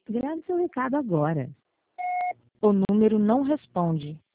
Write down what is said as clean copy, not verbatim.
Grave seu recado agora. O número não responde.